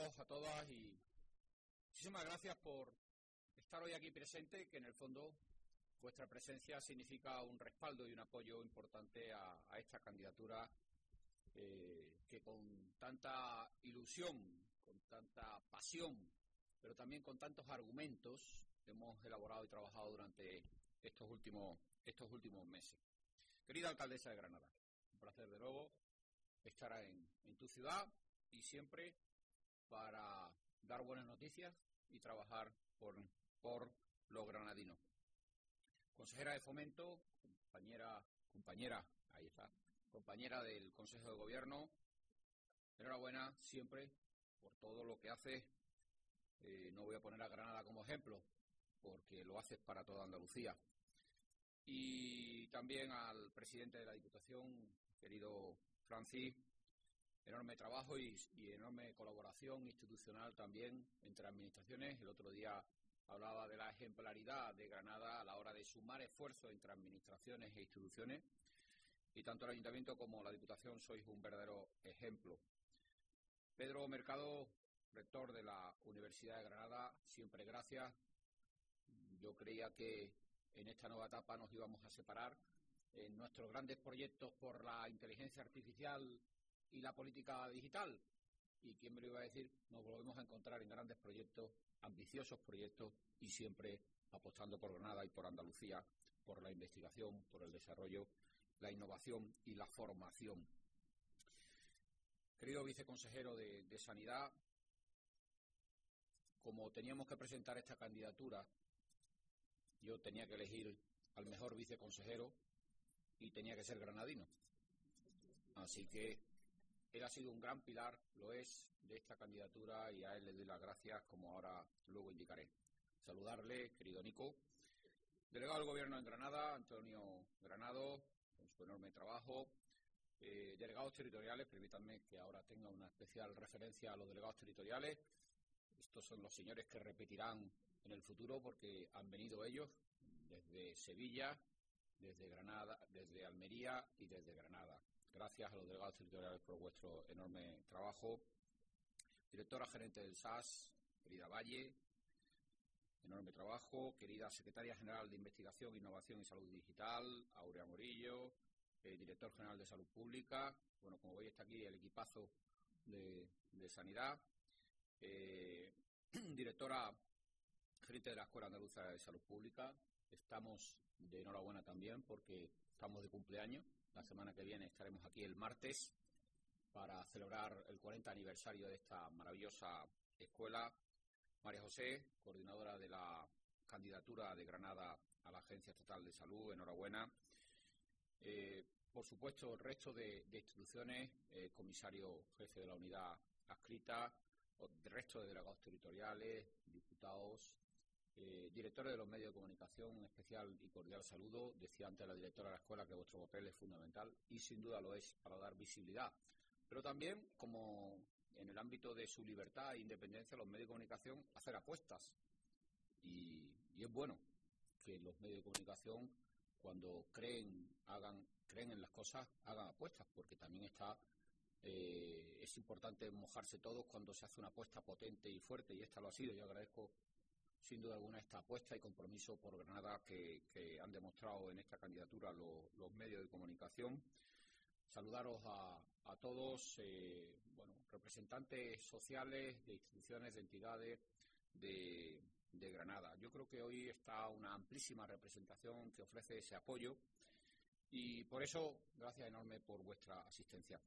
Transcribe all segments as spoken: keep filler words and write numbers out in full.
todos, a todas, y muchísimas gracias por estar hoy aquí presente, que en el fondo vuestra presencia significa un respaldo y un apoyo importante a, a esta candidatura eh, que con tanta ilusión, con tanta pasión, pero también con tantos argumentos hemos elaborado y trabajado durante estos últimos, estos últimos meses. Querida alcaldesa de Granada, un placer de nuevo estar en, en tu ciudad y siempre para dar buenas noticias y trabajar por, por los granadinos. Consejera de Fomento, compañera, compañera, ahí está, compañera del Consejo de Gobierno, enhorabuena siempre por todo lo que haces. Eh, no voy a poner a Granada como ejemplo, porque lo haces para toda Andalucía. Y también al presidente de la Diputación, querido Francis, enorme trabajo y, y enorme colaboración institucional también entre administraciones. El otro día hablaba de la ejemplaridad de Granada a la hora de sumar esfuerzos entre administraciones e instituciones, y tanto el Ayuntamiento como la Diputación sois un verdadero ejemplo. Pedro Mercado, rector de la Universidad de Granada, siempre gracias. Yo creía que en esta nueva etapa nos íbamos a separar en nuestros grandes proyectos por la inteligencia artificial y la política digital. Y quién me lo iba a decir, nos volvemos a encontrar en grandes proyectos, ambiciosos proyectos, y siempre apostando por Granada y por Andalucía, por la investigación, por el desarrollo, la innovación y la formación. Querido viceconsejero de, de Sanidad, como teníamos que presentar esta candidatura, yo tenía que elegir al mejor viceconsejero y tenía que ser granadino. Así que él ha sido un gran pilar, lo es, de esta candidatura, y a él le doy las gracias, como ahora luego indicaré. Saludarle, querido Nico. Delegado del Gobierno en Granada, Antonio Granado, con su enorme trabajo. Eh, delegados territoriales, permítanme que ahora tenga una especial referencia a los delegados territoriales. Estos son los señores que repetirán en el futuro porque han venido ellos desde Sevilla, desde Granada, desde Almería y desde Granada. Gracias a los delegados territoriales por vuestro enorme trabajo. Directora gerente del S A S, querida Valle, enorme trabajo. Querida secretaria general de Investigación, Innovación y Salud Digital, Aurea Morillo, eh, director general de Salud Pública. Bueno, como veis está aquí el equipazo de, de Sanidad. Eh, directora gerente de la Escuela Andaluza de Salud Pública. Estamos de enhorabuena también porque estamos de cumpleaños. La semana que viene estaremos aquí el martes para celebrar el cuarenta aniversario de esta maravillosa escuela. María José, coordinadora de la candidatura de Granada a la Agencia Estatal de Salud, enhorabuena. Eh, por supuesto, el resto de, de instituciones, eh, comisario jefe de la unidad adscrita, el resto de delegados territoriales, diputados, eh, directores de los medios de comunicación, un especial y cordial saludo. Decía antes la directora de la escuela que vuestro papel es fundamental y sin duda lo es para dar visibilidad. Pero también, como en el ámbito de su libertad e independencia, los medios de comunicación hacer apuestas. Y, y es bueno que los medios de comunicación, cuando creen, hagan, creen en las cosas, hagan apuestas, porque también está... Eh, es importante mojarse todos cuando se hace una apuesta potente y fuerte, y esta lo ha sido. Yo agradezco sin duda alguna esta apuesta y compromiso por Granada que, que han demostrado en esta candidatura los, los medios de comunicación. Saludaros a, a todos, eh, bueno, representantes sociales de instituciones, de entidades de, de Granada. Yo creo que hoy está una amplísima representación que ofrece ese apoyo y por eso, gracias enorme por vuestra asistencia.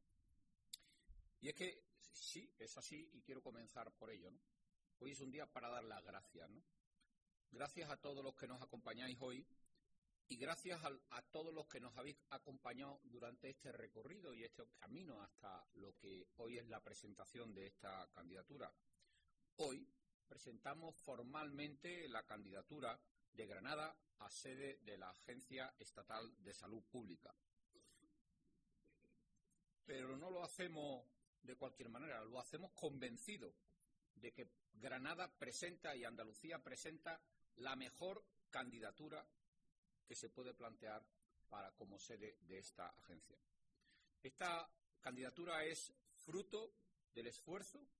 Y es que sí, es así y quiero comenzar por ello, ¿no? Hoy es un día para dar las gracias, ¿no? Gracias a todos los que nos acompañáis hoy y gracias a, a todos los que nos habéis acompañado durante este recorrido y este camino hasta lo que hoy es la presentación de esta candidatura. Hoy presentamos formalmente la candidatura de Granada a sede de la Agencia Estatal de Salud Pública. Pero no lo hacemos de cualquier manera, lo hacemos convencidos de que Granada presenta y Andalucía presenta la mejor candidatura que se puede plantear para como sede de esta agencia. Esta candidatura es fruto del esfuerzo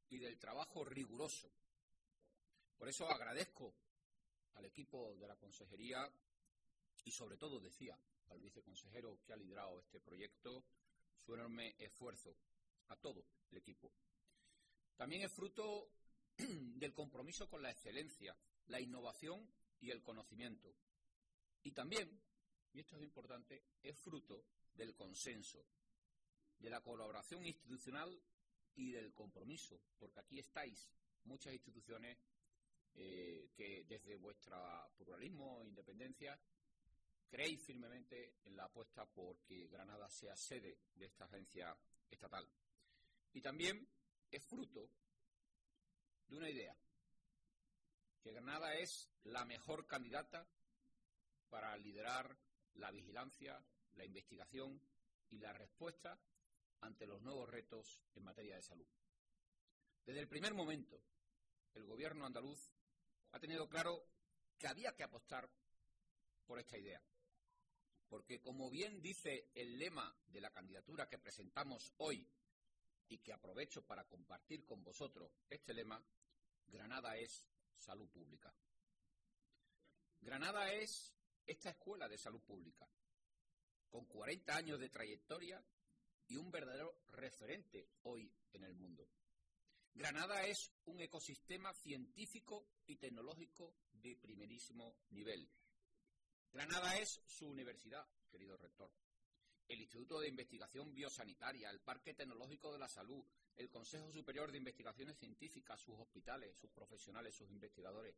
y del trabajo riguroso. Por eso agradezco al equipo de la consejería y sobre todo, decía, al viceconsejero que ha liderado este proyecto, su enorme esfuerzo, a todo el equipo. También es fruto del compromiso con la excelencia, la innovación y el conocimiento. Y también, y esto es importante, es fruto del consenso, de la colaboración institucional y del compromiso, porque aquí estáis muchas instituciones eh, que desde vuestro pluralismo e independencia creéis firmemente en la apuesta por que Granada sea sede de esta agencia estatal. Y también es fruto de una idea, que Granada es la mejor candidata para liderar la vigilancia, la investigación y la respuesta ante los nuevos retos en materia de salud. Desde el primer momento, el gobierno andaluz ha tenido claro que había que apostar por esta idea, porque como bien dice el lema de la candidatura que presentamos hoy y que aprovecho para compartir con vosotros este lema, Granada es salud pública. Granada es esta escuela de salud pública, con cuarenta años de trayectoria y un verdadero referente hoy en el mundo. Granada es un ecosistema científico y tecnológico de primerísimo nivel. Granada es su universidad, querido rector, el Instituto de Investigación Biosanitaria, el Parque Tecnológico de la Salud, el Consejo Superior de Investigaciones Científicas, sus hospitales, sus profesionales, sus investigadores,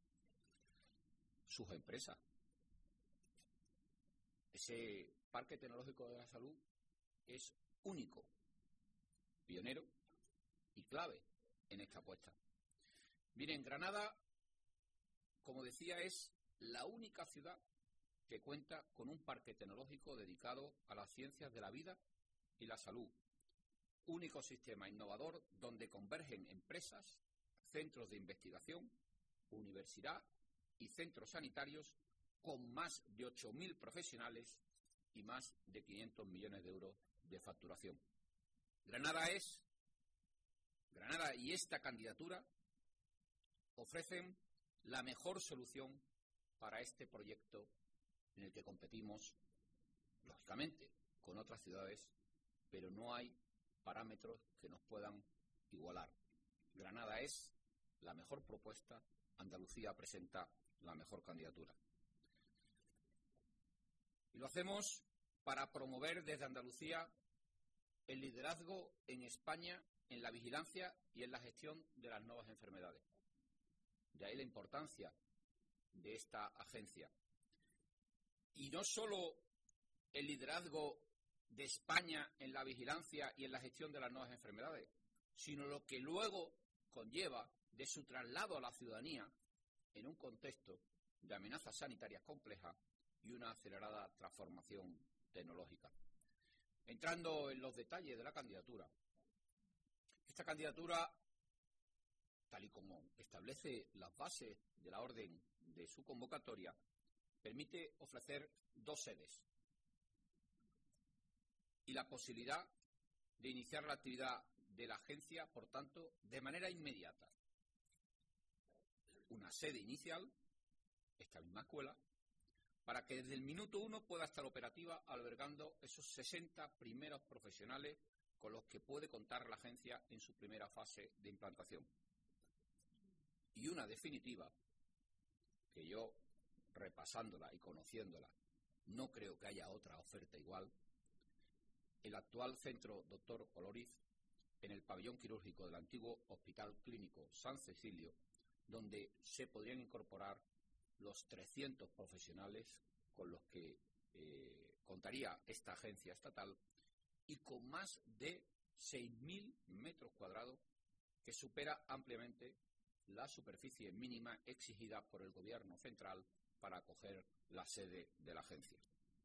sus empresas. Ese Parque Tecnológico de la Salud es único, pionero y clave en esta apuesta. Miren, Granada, como decía, es la única ciudad que cuenta con un parque tecnológico dedicado a las ciencias de la vida y la salud. Único sistema innovador donde convergen empresas, centros de investigación, universidad y centros sanitarios con más de ocho mil profesionales y más de quinientos millones de euros de facturación. Granada es, Granada y esta candidatura ofrecen la mejor solución para este proyecto en el que competimos, lógicamente, con otras ciudades, pero no hay parámetros que nos puedan igualar. Granada es la mejor propuesta, Andalucía presenta la mejor candidatura. Y lo hacemos para promover desde Andalucía el liderazgo en España en la vigilancia y en la gestión de las nuevas enfermedades. De ahí la importancia de esta agencia. Y no solo el liderazgo de España en la vigilancia y en la gestión de las nuevas enfermedades, sino lo que luego conlleva de su traslado a la ciudadanía en un contexto de amenazas sanitarias complejas y una acelerada transformación tecnológica. Entrando en los detalles de la candidatura, esta candidatura, tal y como establece las bases de la orden de su convocatoria, permite ofrecer dos sedes y la posibilidad de iniciar la actividad de la agencia, por tanto, de manera inmediata. Una sede inicial, esta misma escuela, para que desde el minuto uno pueda estar operativa albergando esos sesenta primeros profesionales con los que puede contar la agencia en su primera fase de implantación. Y una definitiva, que yo, repasándola y conociéndola, no creo que haya otra oferta igual, el actual centro doctor Oloriz, en el pabellón quirúrgico del antiguo Hospital Clínico San Cecilio, donde se podrían incorporar los trescientos profesionales con los que eh, contaría esta agencia estatal y con más de seis mil metros cuadrados, que supera ampliamente la superficie mínima exigida por el Gobierno central para acoger la sede de la agencia.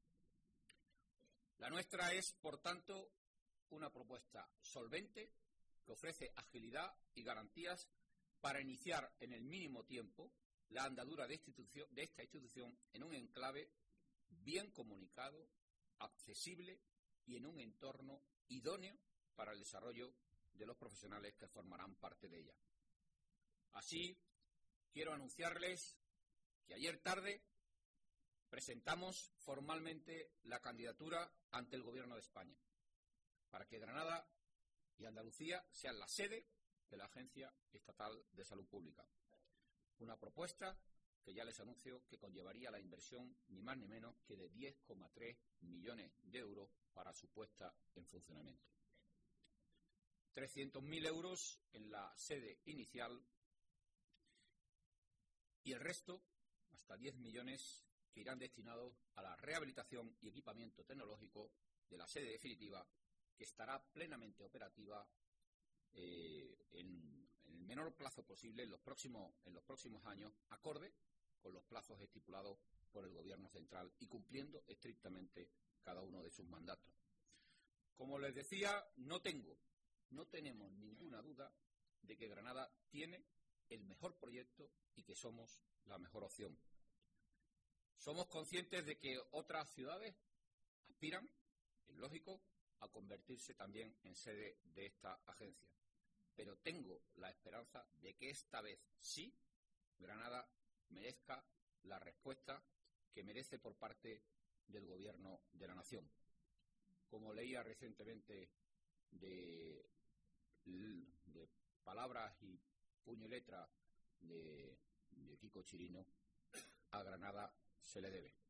La nuestra es, por tanto, una propuesta solvente que ofrece agilidad y garantías para iniciar en el mínimo tiempo la andadura de, institución, de esta institución en un enclave bien comunicado, accesible y en un entorno idóneo para el desarrollo de los profesionales que formarán parte de ella. Así, quiero anunciarles que ayer tarde presentamos formalmente la candidatura ante el Gobierno de España para que Granada y Andalucía sean la sede de la Agencia Estatal de Salud Pública. Una propuesta que ya les anuncio que conllevaría la inversión ni más ni menos que de diez coma tres millones de euros para su puesta en funcionamiento. trescientos mil euros en la sede inicial y el resto, hasta diez millones, que irán destinados a la rehabilitación y equipamiento tecnológico de la sede definitiva, que estará plenamente operativa eh, en, en el menor plazo posible en los próximos, en los próximos años, acorde con los plazos estipulados por el Gobierno central y cumpliendo estrictamente cada uno de sus mandatos. Como les decía, no tengo, no tenemos ninguna duda de que Granada tiene el mejor proyecto y que somos la mejor opción. Somos conscientes de que otras ciudades aspiran, es lógico, a convertirse también en sede de esta agencia. Pero tengo la esperanza de que esta vez sí, Granada merezca la respuesta que merece por parte del Gobierno de la Nación. Como leía recientemente de, de palabras y puño y letra de, de Kiko Chirino, a Granada se le debe.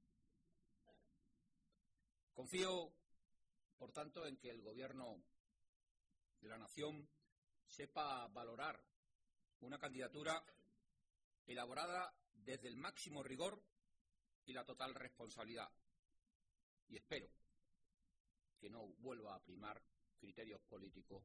Confío, por tanto, en que el Gobierno de la Nación sepa valorar una candidatura elaborada desde el máximo rigor y la total responsabilidad. Y espero que no vuelva a primar criterios políticos,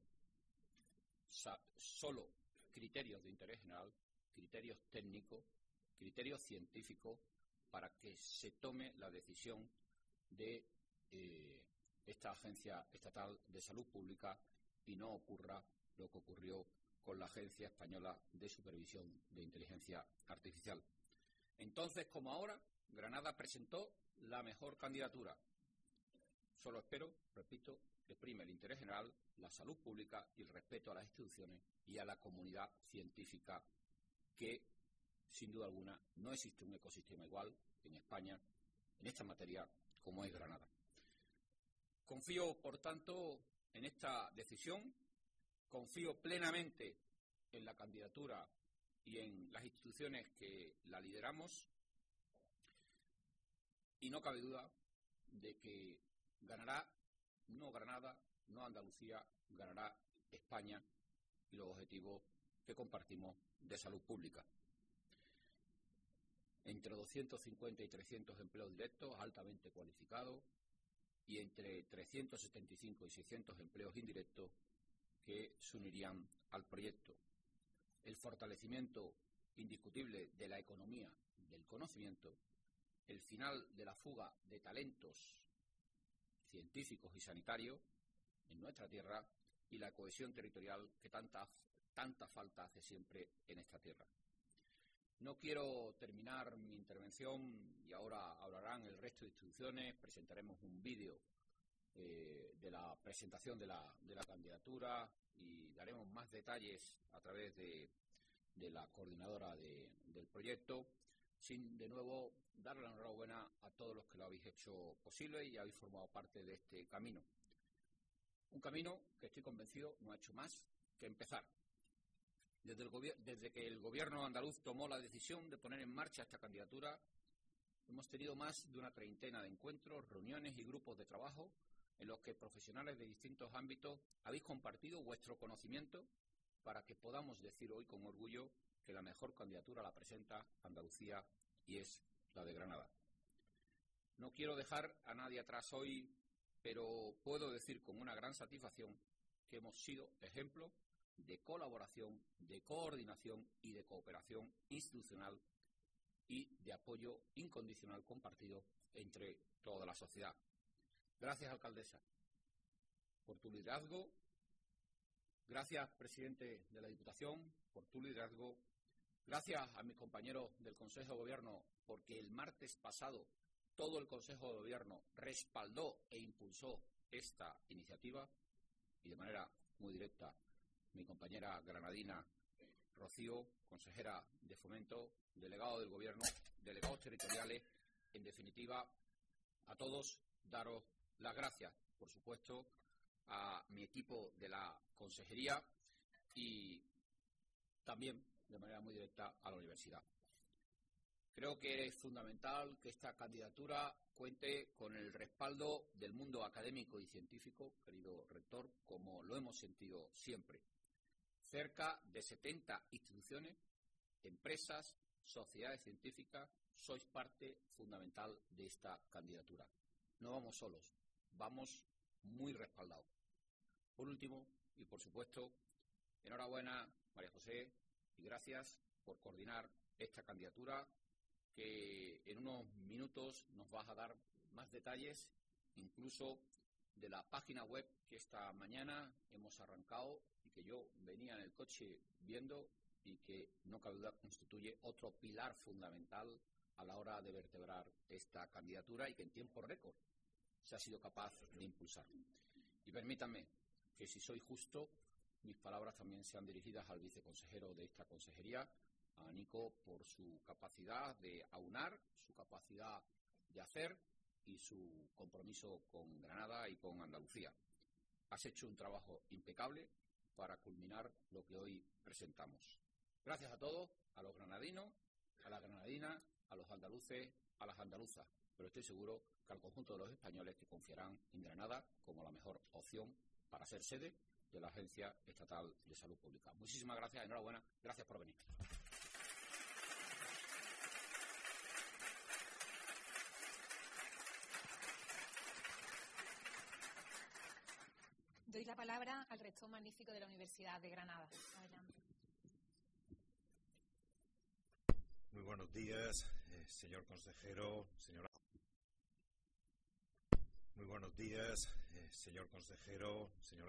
solo criterios de interés general, criterios técnicos, criterios científicos, para que se tome la decisión de eh, esta Agencia Estatal de Salud Pública y no ocurra lo que ocurrió con la Agencia Española de Supervisión de Inteligencia Artificial. Entonces, como ahora, Granada presentó la mejor candidatura. Solo espero, repito, que prime el interés general, la salud pública y el respeto a las instituciones y a la comunidad científica, que, sin duda alguna, no existe un ecosistema igual en España en esta materia como es Granada. Confío, por tanto, en esta decisión. Confío plenamente en la candidatura y en las instituciones que la lideramos y no cabe duda de que ganará no Granada, no Andalucía, ganará España y los objetivos que compartimos de salud pública. Entre doscientos cincuenta y trescientos empleos directos altamente cualificados y entre trescientos setenta y cinco y seiscientos empleos indirectos que se unirían al proyecto. El fortalecimiento indiscutible de la economía del conocimiento, el final de la fuga de talentos científicos y sanitarios en nuestra tierra y la cohesión territorial que tanta, tanta falta hace siempre en esta tierra. No quiero terminar mi intervención y ahora hablarán el resto de instituciones, presentaremos un vídeo Eh, de la presentación de la, de la candidatura y daremos más detalles a través de, de la coordinadora de, del proyecto, sin de nuevo darle la enhorabuena a todos los que lo habéis hecho posible y habéis formado parte de este camino. Un camino que estoy convencido no ha hecho más que empezar. Desde, el desde que el gobierno andaluz tomó la decisión de poner en marcha esta candidatura, hemos tenido más de una treintena de encuentros, reuniones y grupos de trabajo en los que profesionales de distintos ámbitos habéis compartido vuestro conocimiento para que podamos decir hoy con orgullo que la mejor candidatura la presenta Andalucía y es la de Granada. No quiero dejar a nadie atrás hoy, pero puedo decir con una gran satisfacción que hemos sido ejemplo de colaboración, de coordinación y de cooperación institucional y de apoyo incondicional compartido entre toda la sociedad. Gracias, alcaldesa, por tu liderazgo. Gracias, presidente de la Diputación, por tu liderazgo. Gracias a mis compañeros del Consejo de Gobierno, porque el martes pasado todo el Consejo de Gobierno respaldó e impulsó esta iniciativa y de manera muy directa mi compañera granadina Rocío, consejera de Fomento, delegado del Gobierno, delegados territoriales, en definitiva, a todos daros las gracias, por supuesto, a mi equipo de la consejería y también, de manera muy directa, a la universidad. Creo que es fundamental que esta candidatura cuente con el respaldo del mundo académico y científico, querido rector, como lo hemos sentido siempre. Cerca de setenta instituciones, empresas, sociedades científicas, sois parte fundamental de esta candidatura. No vamos solos, vamos muy respaldados. Por último, y por supuesto, enhorabuena, María José, y gracias por coordinar esta candidatura, que en unos minutos nos vas a dar más detalles, incluso de la página web que esta mañana hemos arrancado y que yo venía en el coche viendo y que no cabe duda constituye otro pilar fundamental a la hora de vertebrar esta candidatura y que en tiempo récord se ha sido capaz de impulsar. Y permítanme que, si soy justo, mis palabras también sean dirigidas al viceconsejero de esta consejería, a Nico, por su capacidad de aunar, su capacidad de hacer y su compromiso con Granada y con Andalucía. Has hecho un trabajo impecable para culminar lo que hoy presentamos. Gracias a todos, a los granadinos, a las granadinas, a los andaluces, a las andaluzas, pero estoy seguro que al conjunto de los españoles que confiarán en Granada como la mejor opción para ser sede de la Agencia Estatal de Salud Pública. Muchísimas gracias, enhorabuena, gracias por venir. Doy la palabra al rector magnífico de la Universidad de Granada. Adelante. Muy buenos días, eh, señor consejero, señora. Muy buenos días, eh, señor consejero, señora.